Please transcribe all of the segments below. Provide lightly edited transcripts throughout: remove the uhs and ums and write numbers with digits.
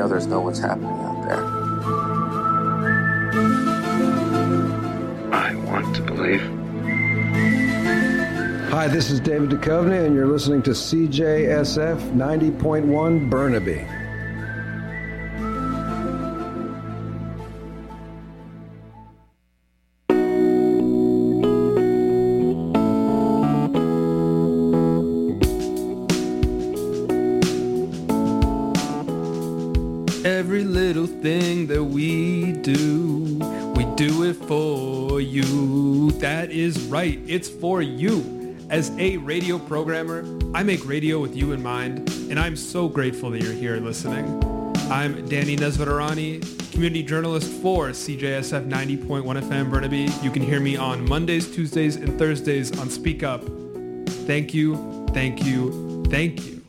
others know what's happening out there. I want to believe. Hi, this is David Duchovny, and you're listening to CJSF 90.1 Burnaby. Every little thing that we do it for you. That is right, it's for you. As a radio programmer, I make radio with you in mind, and I'm so grateful that you're here listening. I'm Danny Nesvetarani, community journalist for CJSF 90.1 FM Burnaby. You can hear me on Mondays, Tuesdays, and Thursdays on Speak Up. Thank you, thank you, thank you.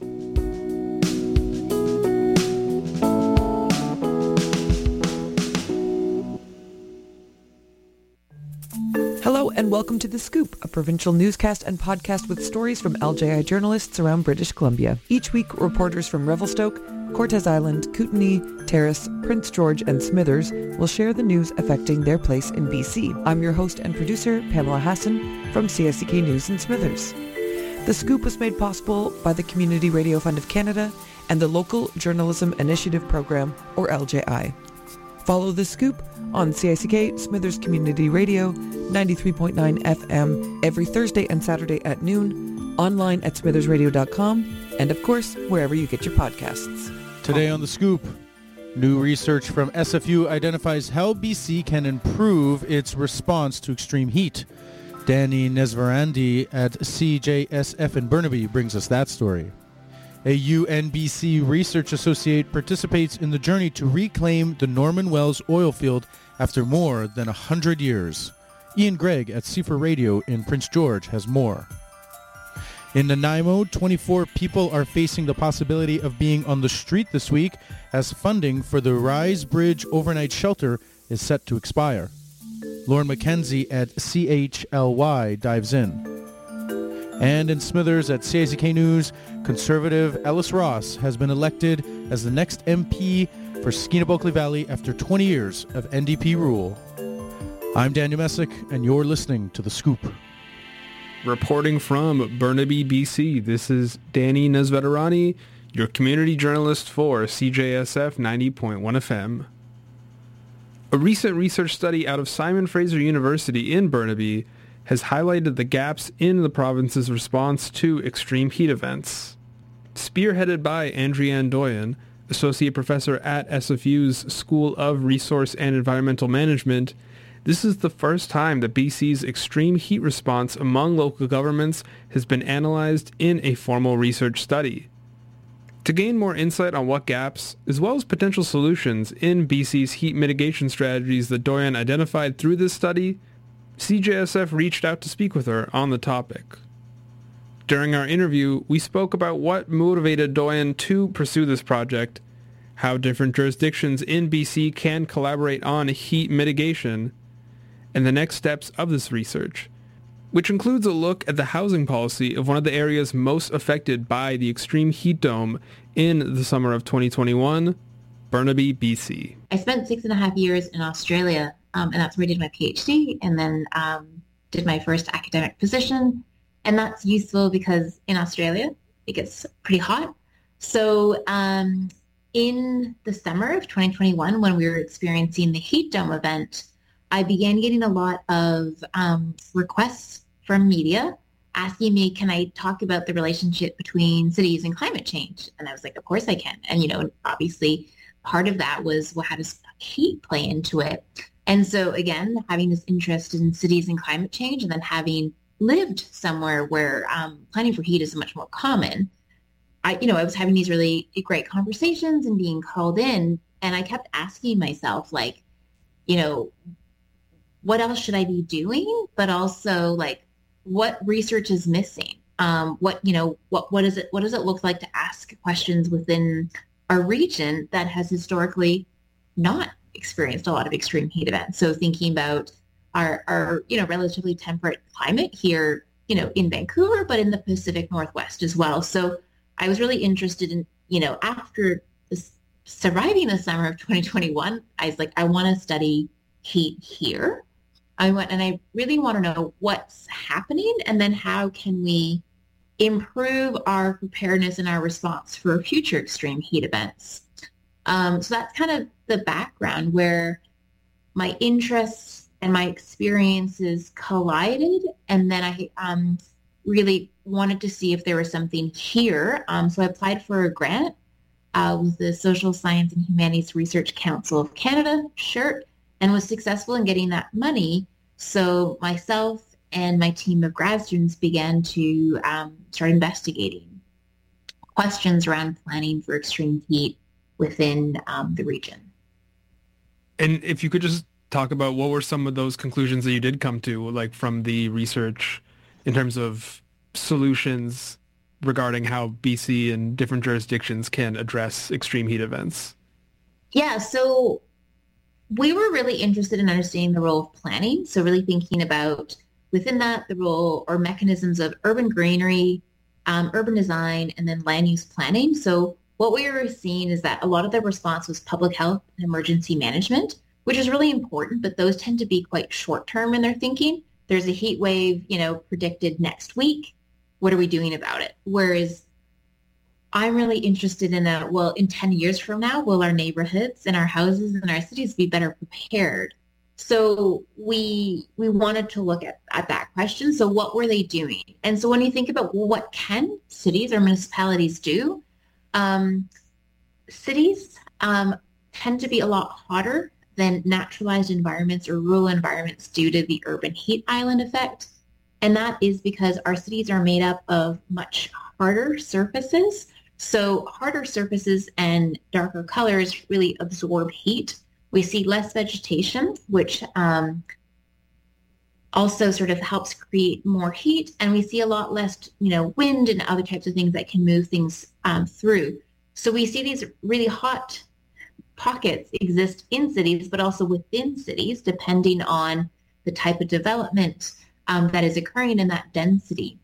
Hello and welcome to The Scoop, a provincial newscast and podcast with stories from LJI journalists around British Columbia. Each week, reporters from Revelstoke, Cortes Island, Kootenay, Terrace, Prince George and Smithers will share the news affecting their place in BC. I'm your host and producer, Pamela Hassan, from CSCK News in Smithers. The Scoop was made possible by the Community Radio Fund of Canada and the Local Journalism Initiative Program, or LJI. Follow The Scoop on CICK Smithers Community Radio, 93.9 FM, every Thursday and Saturday at noon, online at smithersradio.com, and of course, wherever you get your podcasts. Today on The Scoop, new research from SFU identifies how BC can improve its response to extreme heat. Danny Nesverandi at CJSF in Burnaby brings us that story. A UNBC research associate participates in the journey to reclaim the Norman Wells oil field after more than 100 years. Ian Gregg at CFR Radio in Prince George has more. In Nanaimo, 24 people are facing the possibility of being on the street this week as funding for the Rise Bridge overnight shelter is set to expire. Lauren McKenzie at CHLY dives in. And in Smithers at CICK News, Conservative Ellis Ross has been elected as the next MP for Skeena-Bulkley Valley after 20 years of NDP rule. I'm Daniel Messick, and you're listening to The Scoop. Reporting from Burnaby, BC, this is Danny Nesvetarani, your community journalist for CJSF 90.1 FM. A recent research study out of Simon Fraser University in Burnaby has highlighted the gaps in the province's response to extreme heat events. Spearheaded by Andrienne Doyen, Associate Professor at SFU's School of Resource and Environmental Management, this is the first time that BC's extreme heat response among local governments has been analyzed in a formal research study. To gain more insight on what gaps, as well as potential solutions in BC's heat mitigation strategies that Doyen identified through this study, CJSF reached out to speak with her on the topic. During our interview, we spoke about what motivated Doyen to pursue this project, how different jurisdictions in BC can collaborate on heat mitigation, and the next steps of this research, which includes a look at the housing policy of one of the areas most affected by the extreme heat dome in the summer of 2021, Burnaby, BC. I spent 6.5 years in Australia, and that's where I did my PhD, and then did my first academic position. And that's useful because in Australia, it gets pretty hot. So in the summer of 2021, when we were experiencing the heat dome event, I began getting a lot of requests from media asking me, can I talk about the relationship between cities and climate change? And I was like, of course I can. And, obviously part of that was, well, how does heat play into it? And so again, having this interest in cities and climate change, and then having lived somewhere where planning for heat is much more common, I was having these really great conversations and being called in, and I kept asking myself, what else should I be doing? But also, what research is missing? What does it look like to ask questions within a region that has historically not experienced a lot of extreme heat events? So thinking about our relatively temperate climate here, in Vancouver, but in the Pacific Northwest as well. So I was really interested in, after this surviving the summer of 2021, I was like, I want to study heat here. I really want to know what's happening, and then how can we improve our preparedness and our response for future extreme heat events. So that's kind of the background where my interests and my experiences collided, and then I really wanted to see if there was something here. So I applied for a grant with the Social Science and Humanities Research Council of Canada, SSHRC, and was successful in getting that money. So myself and my team of grad students began to start investigating questions around planning for extreme heat within the region. And if you could just talk about what were some of those conclusions that you did come to, like from the research in terms of solutions regarding how BC and different jurisdictions can address extreme heat events? Yeah, so we were really interested in understanding the role of planning. So really thinking about within that, the role or mechanisms of urban greenery, urban design, and then land use planning. So what we were seeing is that a lot of the response was public health and emergency management, which is really important, but those tend to be quite short-term in their thinking. There's a heat wave, predicted next week. What are we doing about it? Whereas I'm really interested in in 10 years from now, will our neighborhoods and our houses and our cities be better prepared? So we wanted to look at that question. So what were they doing? And so when you think about, well, what can cities or municipalities do? Cities tend to be a lot hotter than naturalized environments or rural environments due to the urban heat island effect. And that is because our cities are made up of much harder surfaces. So harder surfaces and darker colors really absorb heat. We see less vegetation, which also sort of helps create more heat. And we see a lot less, wind and other types of things that can move things through. So we see these really hot pockets exist in cities, but also within cities, depending on the type of development that is occurring in that density.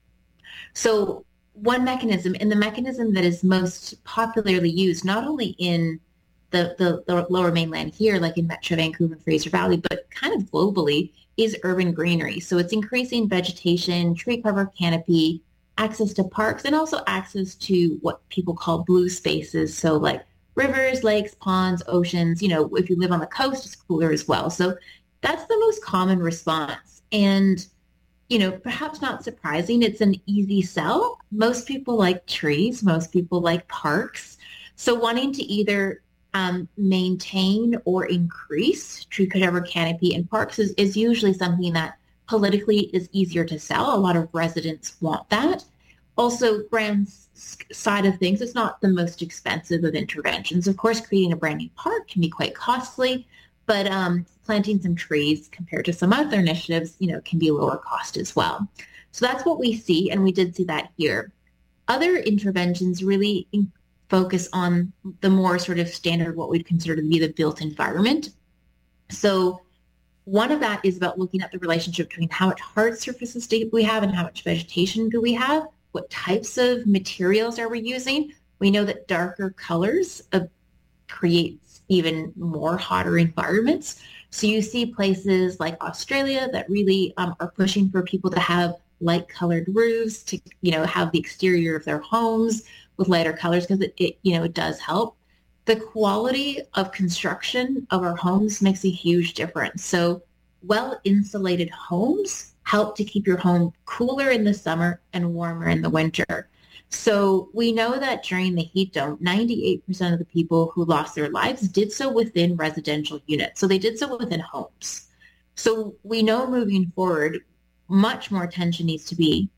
So one mechanism, and the mechanism that is most popularly used, not only in the lower mainland here, like in Metro Vancouver and Fraser Valley, but kind of globally, is urban greenery. So it's increasing vegetation, tree cover canopy, access to parks, and also access to what people call blue spaces. So like rivers, lakes, ponds, oceans, if you live on the coast, it's cooler as well. So that's the most common response. And, perhaps not surprising, it's an easy sell. Most people like trees. Most people like parks. So wanting to either maintain or increase tree cover canopy in parks is usually something that politically is easier to sell. A lot of residents want that. Also, grand side of things, it's not the most expensive of interventions. Of course, creating a brand new park can be quite costly, but planting some trees compared to some other initiatives, can be lower cost as well. So that's what we see, and we did see that here. Other interventions really focus on the more sort of standard, what we'd consider to be the built environment. So one of that is about looking at the relationship between how much hard surfaces do we have and how much vegetation do we have. What types of materials are we using? We know that darker colors creates even more hotter environments. So you see places like Australia that really are pushing for people to have light colored roofs, to have the exterior of their homes with lighter colors, because it does help. The quality of construction of our homes makes a huge difference. So well-insulated homes help to keep your home cooler in the summer and warmer in the winter. So we know that during the heat dome, 98% of the people who lost their lives did so within residential units. So they did so within homes. So we know moving forward, much more attention needs to be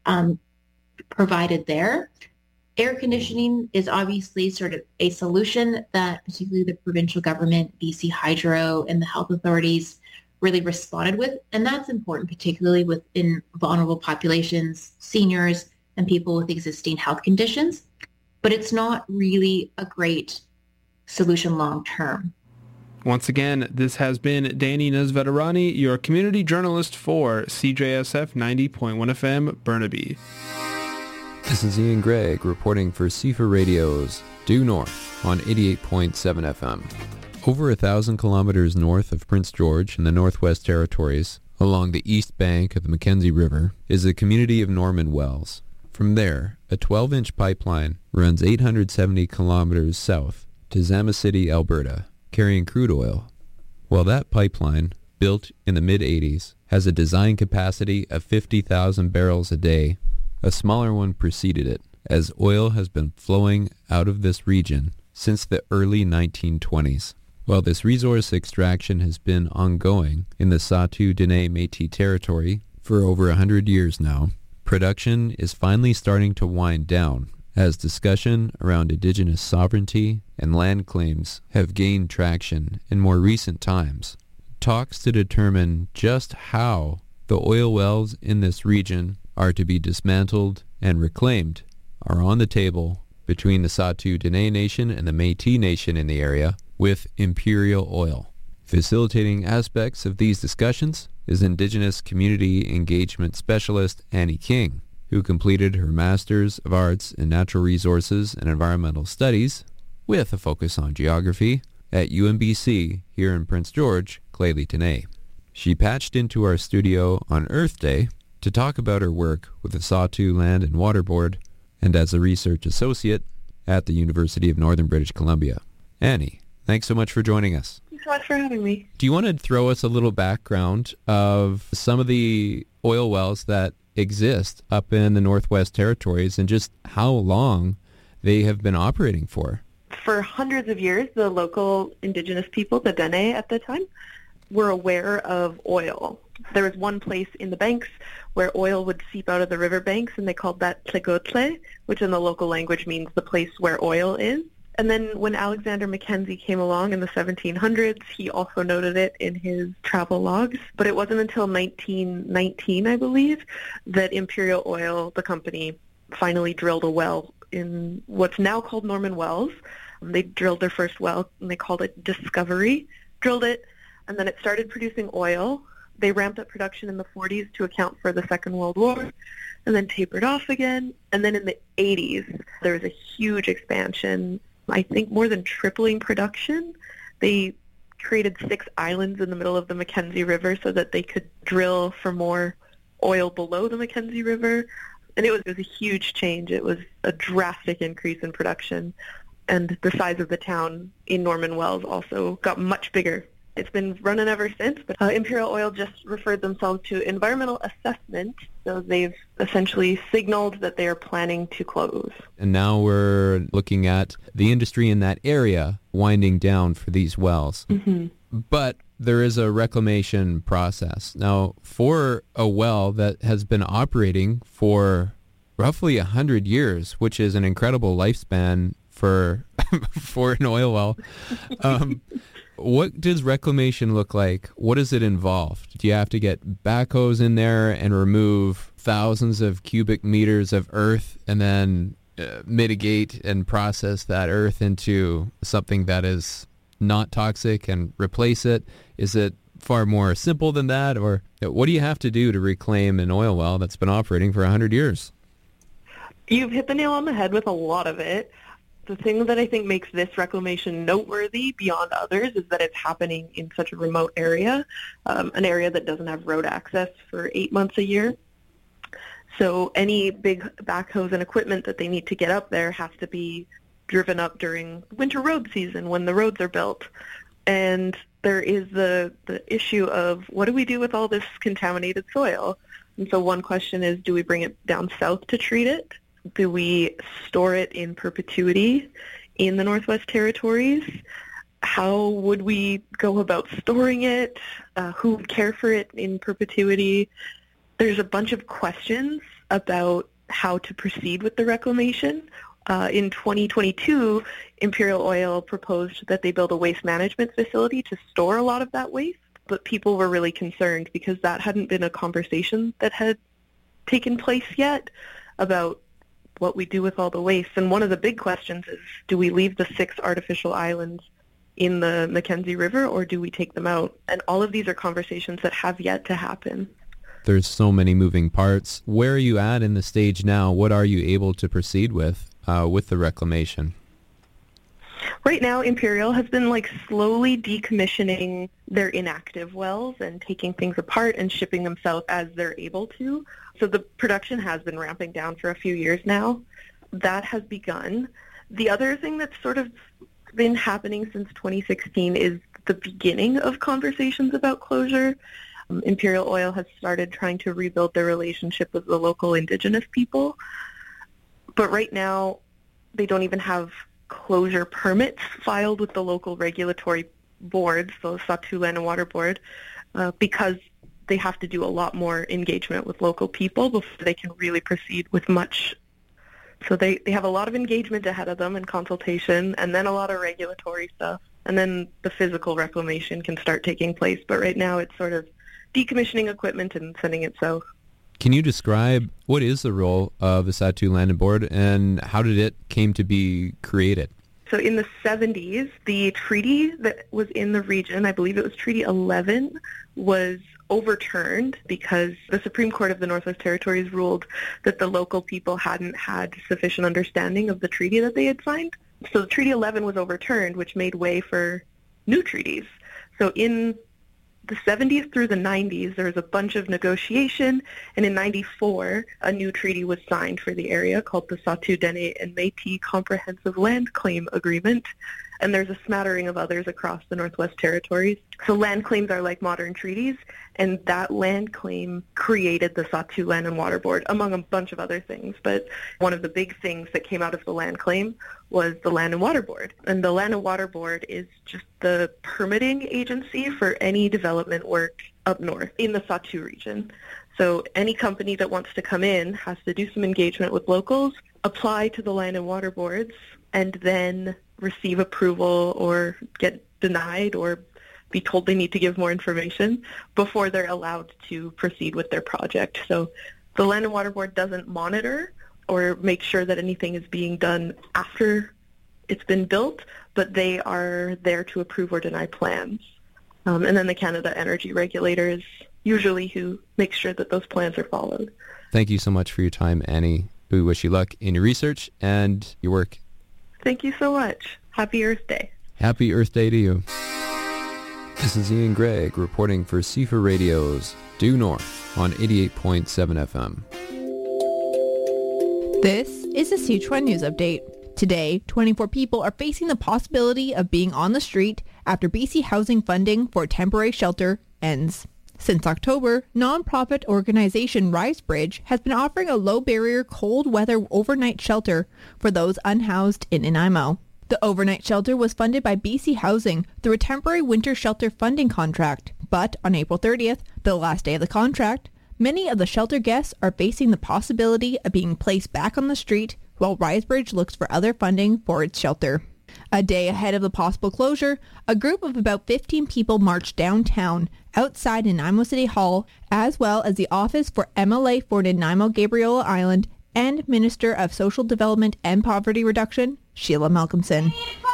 provided there. Air conditioning is obviously sort of a solution that particularly the provincial government, BC Hydro, and the health authorities really responded with. And that's important, particularly within vulnerable populations, seniors, and people with existing health conditions. But it's not really a great solution long term. Once again, this has been Dani Nesveterani, your community journalist for CJSF 90.1 FM, Burnaby. This is Ian Gregg reporting for CFA Radio's Due North. on 88.7 FM. Over 1,000 kilometers north of Prince George in the Northwest Territories, along the east bank of the Mackenzie River, is the community of Norman Wells. From there, a 12-inch pipeline runs 870 kilometers south to Zama City, Alberta, carrying crude oil. While that pipeline, built in the mid-80s, has a design capacity of 50,000 barrels a day, a smaller one preceded it, as oil has been flowing out of this region since the early 1920s. While this resource extraction has been ongoing in the Sault-Dene Métis territory for over 100 years now, production is finally starting to wind down as discussion around Indigenous sovereignty and land claims have gained traction in more recent times. Talks to determine just how the oil wells in this region are to be dismantled and reclaimed are on the table between the Sault-Dene Nation and the Métis Nation in the area, with Imperial Oil. Facilitating aspects of these discussions is Indigenous Community Engagement Specialist Annie King, who completed her Master's of Arts in Natural Resources and Environmental Studies, with a focus on geography, at UNBC here in Prince George, Clay-Leetonais. She patched into our studio on Earth Day to talk about her work with the Sawtooth Land and Water Board and as a research associate at the University of Northern British Columbia. Annie, thanks so much for joining us. Thanks so much for having me. Do you want to throw us a little background of some of the oil wells that exist up in the Northwest Territories and just how long they have been operating for? For hundreds of years, the local Indigenous people, the Dene at the time, were aware of oil. There was one place in the banks where oil would seep out of the river banks, and they called that Tlegotle, which in the local language means the place where oil is. And then when Alexander Mackenzie came along in the 1700s, he also noted it in his travel logs. But it wasn't until 1919, I believe, that Imperial Oil, the company, finally drilled a well in what's now called Norman Wells. They drilled their first well, and they called it Discovery, drilled it, and then it started producing oil. They ramped up production in the 40s to account for the Second World War, and then tapered off again. And then in the 80s, there was a huge expansion, I think more than tripling production. They created 6 islands in the middle of the Mackenzie River so that they could drill for more oil below the Mackenzie River. And it was a huge change. It was a drastic increase in production. And the size of the town in Norman Wells also got much bigger. It's been running ever since, but Imperial Oil just referred themselves to environmental assessment, so they've essentially signaled that they are planning to close. And now we're looking at the industry in that area winding down for these wells. Mm-hmm. But there is a reclamation process. Now, for a well that has been operating for roughly 100 years, which is an incredible lifespan for for an oil well, what does reclamation look like? What does it involve? Do you have to get backhoes in there and remove thousands of cubic meters of earth and then mitigate and process that earth into something that is not toxic and replace it? Is it far more simple than that? Or what do you have to do to reclaim an oil well that's been operating for 100 years? You've hit the nail on the head with a lot of it. The thing that I think makes this reclamation noteworthy beyond others is that it's happening in such a remote area, an area that doesn't have road access for 8 months a year. So any big backhoes and equipment that they need to get up there has to be driven up during winter road season when the roads are built. And there is the issue of what do we do with all this contaminated soil? And so one question is, do we bring it down south to treat it? Do we store it in perpetuity in the Northwest Territories? How would we go about storing it? Who would care for it in perpetuity? There's a bunch of questions about how to proceed with the reclamation. In 2022, Imperial Oil proposed that they build a waste management facility to store a lot of that waste, but people were really concerned because that hadn't been a conversation that had taken place yet about what we do with all the waste. And one of the big questions is, do we leave the 6 artificial islands in the Mackenzie River or do we take them out? And all of these are conversations that have yet to happen. There's so many moving parts. Where are you at in the stage now? What are you able to proceed with the reclamation? Right now, Imperial has been slowly decommissioning their inactive wells and taking things apart and shipping them south as they're able to. So the production has been ramping down for a few years now. That has begun. The other thing that's sort of been happening since 2016 is the beginning of conversations about closure. Imperial Oil has started trying to rebuild their relationship with the local indigenous people. But right now, they don't even have closure permits filed with the local regulatory boards, the Sahtu Land and Water Board, because they have to do a lot more engagement with local people before they can really proceed with much. So they have a lot of engagement ahead of them and consultation, and then a lot of regulatory stuff, and then the physical reclamation can start taking place. But right now it's sort of decommissioning equipment and sending it south. Can you describe what is the role of the Sahtu Land Board and how did it came to be created? So in the 70s, the treaty that was in the region, I believe it was Treaty 11, was overturned because the Supreme Court of the Northwest Territories ruled that the local people hadn't had sufficient understanding of the treaty that they had signed. So Treaty 11 was overturned, which made way for new treaties. So in the 70s through the 90s, there was a bunch of negotiation, and in 94, a new treaty was signed for the area called the Sahtu Dene and Métis Comprehensive Land Claim Agreement, and there's a smattering of others across the Northwest Territories. So land claims are like modern treaties, and that land claim created the Sahtu Land and Water Board, among a bunch of other things. But one of the big things that came out of the land claim was the Land and Water Board. And the Land and Water Board is just the permitting agency for any development work up north in the Sahtu region. So any company that wants to come in has to do some engagement with locals, apply to the Land and Water Boards, and then receive approval or get denied or be told they need to give more information before they're allowed to proceed with their project. So the Land and Water Board doesn't monitor or make sure that anything is being done after it's been built, but they are there to approve or deny plans. And then the Canada Energy Regulator is usually who makes sure that those plans are followed. Thank you so much for your time, Annie. We wish you luck in your research and your work. Thank you so much. Happy Earth Day. Happy Earth Day to you. This is Ian Gregg reporting for CFA Radio's Due North on 88.7 FM. This is a Sichuan News Update. Today, 24 people are facing the possibility of being on the street after BC housing funding for a temporary shelter ends. Since October, non-profit organization RiseBridge has been offering a low-barrier cold weather overnight shelter for those unhoused in Nanaimo. The overnight shelter was funded by BC Housing through a temporary winter shelter funding contract. But on April 30th, the last day of the contract, many of the shelter guests are facing the possibility of being placed back on the street while RiseBridge looks for other funding for its shelter. A day ahead of the possible closure, a group of about 15 people marched downtown outside Nanaimo City Hall, as well as the office for MLA for Nanaimo Gabriola Island and Minister of Social Development and Poverty Reduction, Sheila Malcolmson.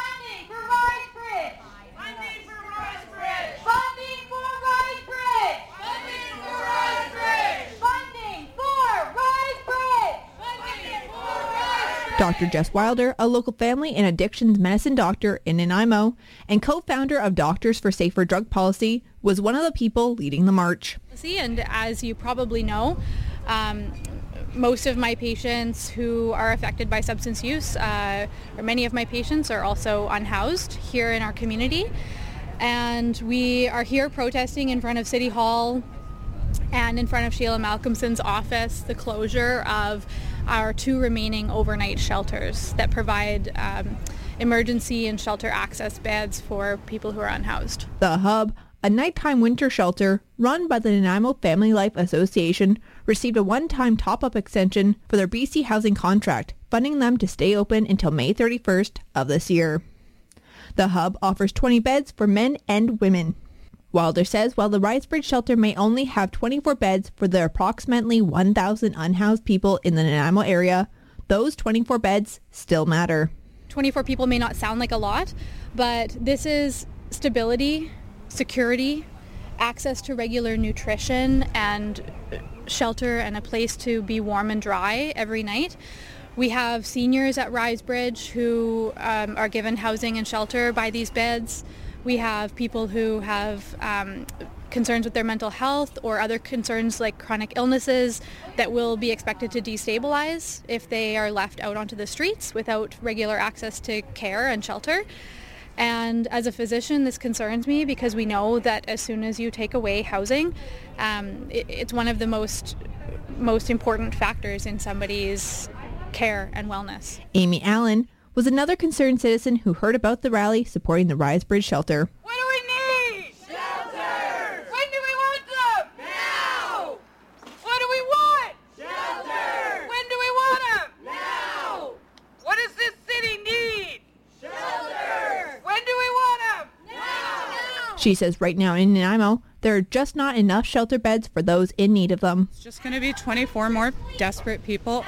Dr. Jess Wilder, a local family and addictions medicine doctor in Nanaimo and co-founder of Doctors for Safer Drug Policy, was one of the people leading the march. And as you probably know, most of my patients who are affected by substance use, or many of my patients, are also unhoused here in our community. And we are here protesting in front of City Hall and in front of Sheila Malcolmson's office the closure of our 2 remaining overnight shelters that provide emergency and shelter access beds for people who are unhoused. The Hub, a nighttime winter shelter run by the Nanaimo Family Life Association, received a one-time top-up extension for their BC housing contract, funding them to stay open until May 31st of this year. The Hub offers 20 beds for men and women. Wilder says while the RiseBridge shelter may only have 24 beds for the approximately 1,000 unhoused people in the Nanaimo area, those 24 beds still matter. 24 people may not sound like a lot, but this is stability, security, access to regular nutrition, and shelter and a place to be warm and dry every night We have seniors at Risebridge who are given housing and shelter by these beds. We have people who have concerns with their mental health or other concerns like chronic illnesses that will be expected to destabilize if they are left out onto the streets without regular access to care and shelter. And as a physician, this concerns me because we know that as soon as you take away housing, it's one of the most important factors in somebody's care and wellness. Amy Allen was another concerned citizen who heard about the rally supporting the Risebridge shelter. What do we need? Shelter! When do we want them? Now! What do we want? Shelter! When do we want them? Now! What does this city need? Shelter! When do we want them? Now! She says right now in Nanaimo, there are just not enough shelter beds for those in need of them. It's just going to be 24 more desperate people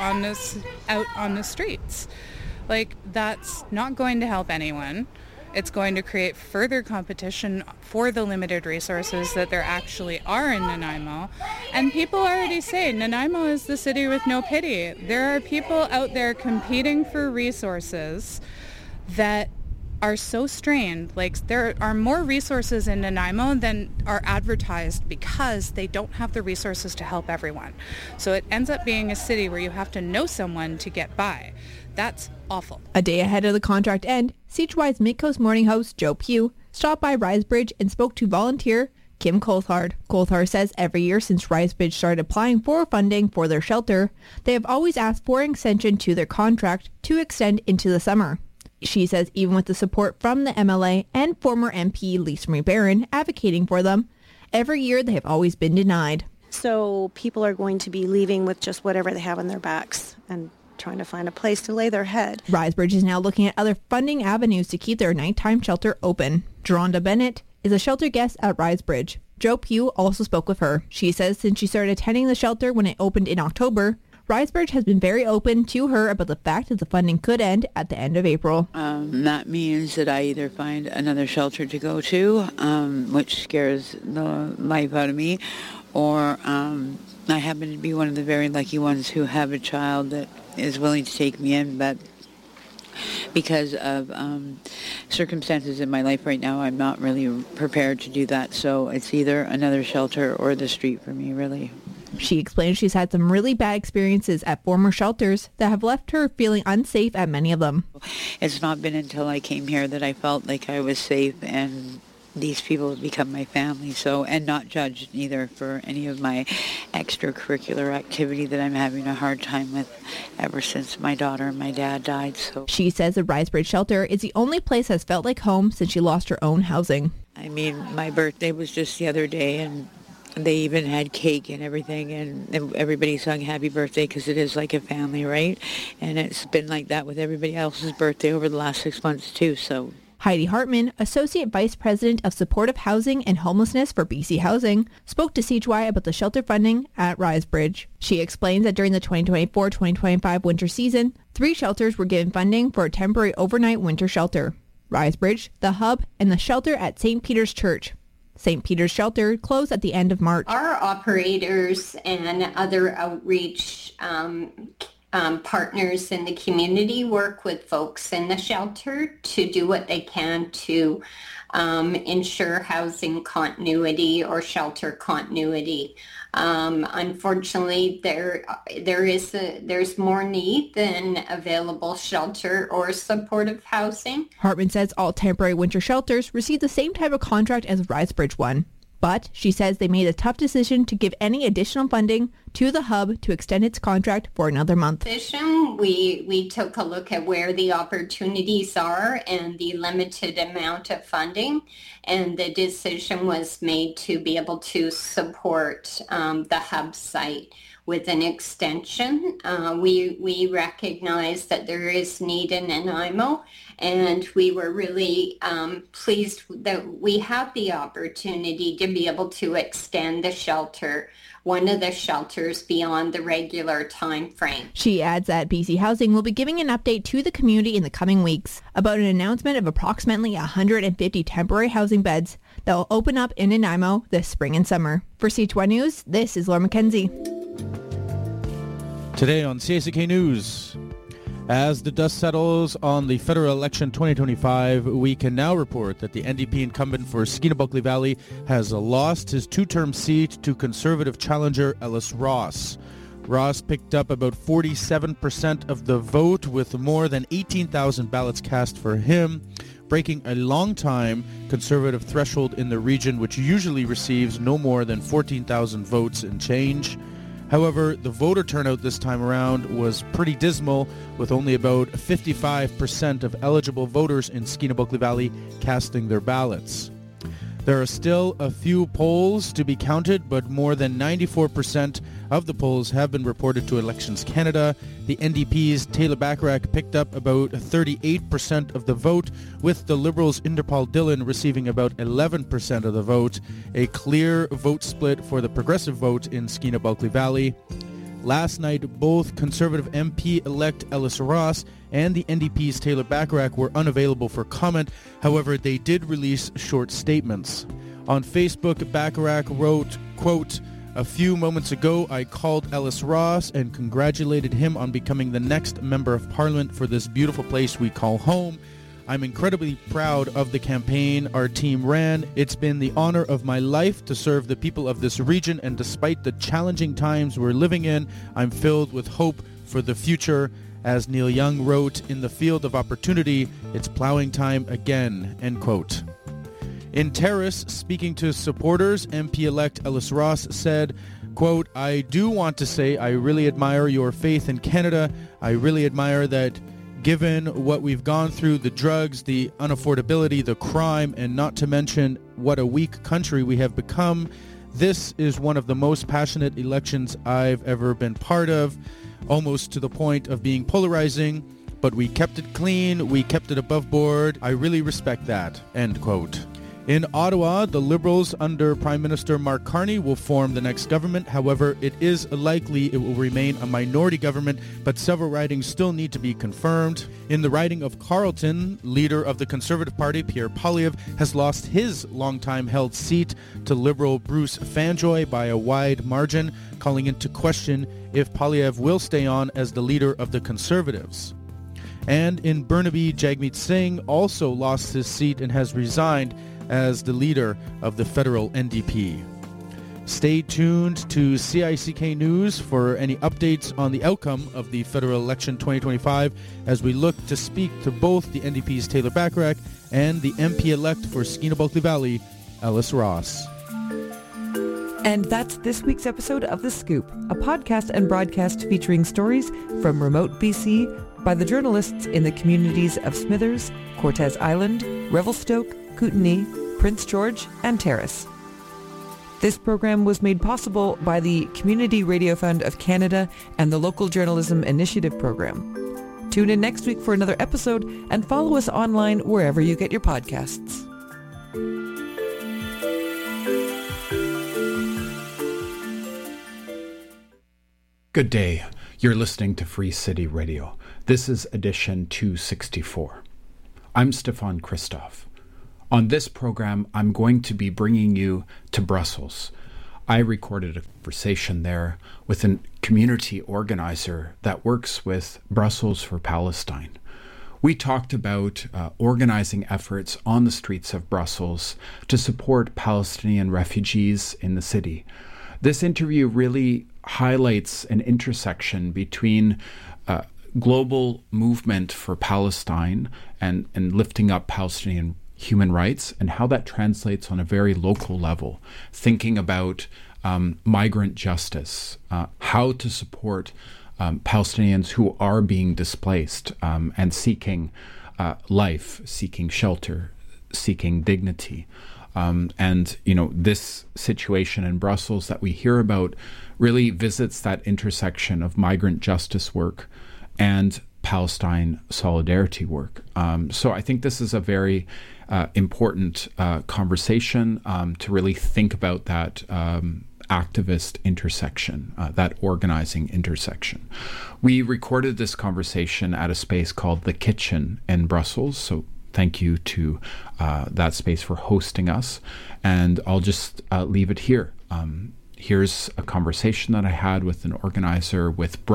out on the streets. Like, that's not going to help anyone. It's going to create further competition for the limited resources that there actually are in Nanaimo. And people already say Nanaimo is the city with no pity. There are people out there competing for resources that are so strained. Like, there are more resources in Nanaimo than are advertised because they don't have the resources to help everyone. So it ends up being a city where you have to know someone to get by. That's awful. A day ahead of the contract end, Siege-Y's Midcoast Morning host Joe Pugh stopped by Risebridge and spoke to volunteer Kim Coulthard. Coulthard says every year since Risebridge started applying for funding for their shelter, they have always asked for an extension to their contract to extend into the summer. She says even with the support from the MLA and former MP Lisa Marie Barron advocating for them, every year they have always been denied. So people are going to be leaving with just whatever they have on their backs and trying to find a place to lay their head. Risebridge is now looking at other funding avenues to keep their nighttime shelter open. Geronda Bennett is a shelter guest at Risebridge. Joe Pugh also spoke with her. She says since she started attending the shelter when it opened in October, Risebridge has been very open to her about the fact that the funding could end at the end of April. That means that I either find another shelter to go to, which scares the life out of me, or I happen to be one of the very lucky ones who have a child that is willing to take me in, but because of circumstances in my life right now, I'm not really prepared to do that. So it's either another shelter or the street for me, really. She explains she's had some really bad experiences at former shelters that have left her feeling unsafe at many of them. It's not been until I came here that I felt like I was safe, and these people have become my family, and not judged either for any of my extracurricular activity that I'm having a hard time with ever since my daughter and my dad died. So she says the Risebridge shelter is the only place that's felt like home since she lost her own housing. I mean, my birthday was just the other day, and they even had cake and everything, and everybody sung happy birthday because it is like a family, right? And it's been like that with everybody else's birthday over the last 6 months too, so. Heidi Hartman, Associate Vice President of Supportive Housing and Homelessness for BC Housing, spoke to CHY about the shelter funding at Risebridge. She explains that during the 2024-2025 winter season, 3 shelters were given funding for a temporary overnight winter shelter. Risebridge, the Hub, and the shelter at St. Peter's Church. St. Peter's Shelter closed at the end of March. Our operators and other outreach partners in the community work with folks in the shelter to do what they can to ensure housing continuity or shelter continuity. Unfortunately, there's more need than available shelter or supportive housing. Hartman says all temporary winter shelters receive the same type of contract as Risebridge one. But she says they made a tough decision to give any additional funding to the Hub to extend its contract for another month. We took a look at where the opportunities are and the limited amount of funding, and the decision was made to be able to support the Hub site with an extension. We recognize that there is need in Nanaimo, and we were really pleased that we have the opportunity to be able to extend the shelter, one of the shelters, beyond the regular time frame. She adds that BC Housing will be giving an update to the community in the coming weeks about an announcement of approximately 150 temporary housing beds that will open up in Nanaimo this spring and summer. For CHY News, this is Laura McKenzie. Today on CSK News, As the dust settles on the federal election 2025, we can now report that the NDP incumbent for Skeena-Bulkley Valley has lost his two-term seat to Conservative challenger Ellis Ross. Ross picked up about 47% of the vote with more than 18,000 ballots cast for him, breaking a long-time Conservative threshold in the region, which usually receives no more than 14,000 votes and change. However, the voter turnout this time around was pretty dismal, with only about 55% of eligible voters in Skeena-Bulkley Valley casting their ballots. There are still a few polls to be counted, but more than 94% of the polls have been reported to Elections Canada. The NDP's Taylor Bacharach picked up about 38% of the vote, with the Liberals' Inderpaul Dillon receiving about 11% of the vote, a clear vote split for the Progressive vote in Skeena-Bulkley Valley. Last night, both Conservative MP-elect Ellis Ross and the NDP's Taylor Bacharach were unavailable for comment. However, they did release short statements. On Facebook, Bacharach wrote, quote, "A few moments ago, I called Ellis Ross and congratulated him on becoming the next Member of Parliament for this beautiful place we call home. I'm incredibly proud of the campaign our team ran. It's been the honor of my life to serve the people of this region, and despite the challenging times we're living in, I'm filled with hope for the future. As Neil Young wrote, in the field of opportunity, it's plowing time again," end quote. In Terrace, speaking to supporters, MP-elect Ellis Ross said, quote, "I do want to say I really admire your faith in Canada. I really admire that given what we've gone through, the drugs, the unaffordability, the crime, and not to mention what a weak country we have become, this is one of the most passionate elections I've ever been part of, almost to the point of being polarizing, but we kept it clean, we kept it above board. I really respect that," end quote. In Ottawa, the Liberals under Prime Minister Mark Carney will form the next government. However, it is likely it will remain a minority government, but several ridings still need to be confirmed. In the riding of Carleton, leader of the Conservative Party, Pierre Poilievre, has lost his long-time held seat to Liberal Bruce Fanjoy by a wide margin, calling into question if Poilievre will stay on as the leader of the Conservatives. And in Burnaby, Jagmeet Singh also lost his seat and has resigned as the leader of the federal NDP. Stay tuned to CICK News for any updates on the outcome of the federal election 2025 as we look to speak to both the NDP's Taylor Bacharach and the MP-elect for Skeena-Bulkley Valley, Ellis Ross. And that's this week's episode of The Scoop, a podcast and broadcast featuring stories from remote BC by the journalists in the communities of Smithers, Cortes Island, Revelstoke, Kootenay, Prince George, and Terrace. This program was made possible by the Community Radio Fund of Canada and the Local Journalism Initiative program. Tune in next week for another episode and follow us online wherever you get your podcasts. Good day. You're listening to Free City Radio. This is edition 264. I'm Stefan Christoff. On this program, I'm going to be bringing you to Brussels. I recorded a conversation there with a community organizer that works with Brussels for Palestine. We talked about organizing efforts on the streets of Brussels to support Palestinian refugees in the city. This interview really highlights an intersection between global movement for Palestine and lifting up Palestinian human rights and how that translates on a very local level, thinking about migrant justice, how to support Palestinians who are being displaced and seeking life, seeking shelter, seeking dignity. And, you know, this situation in Brussels that we hear about really visits that intersection of migrant justice work and Palestine solidarity work. So I think this is a very important conversation to really think about that activist intersection, that organizing intersection. We recorded this conversation at a space called The Kitchen in Brussels, so thank you to that space for hosting us. And I'll just leave it here. Here's a conversation that I had with an organizer with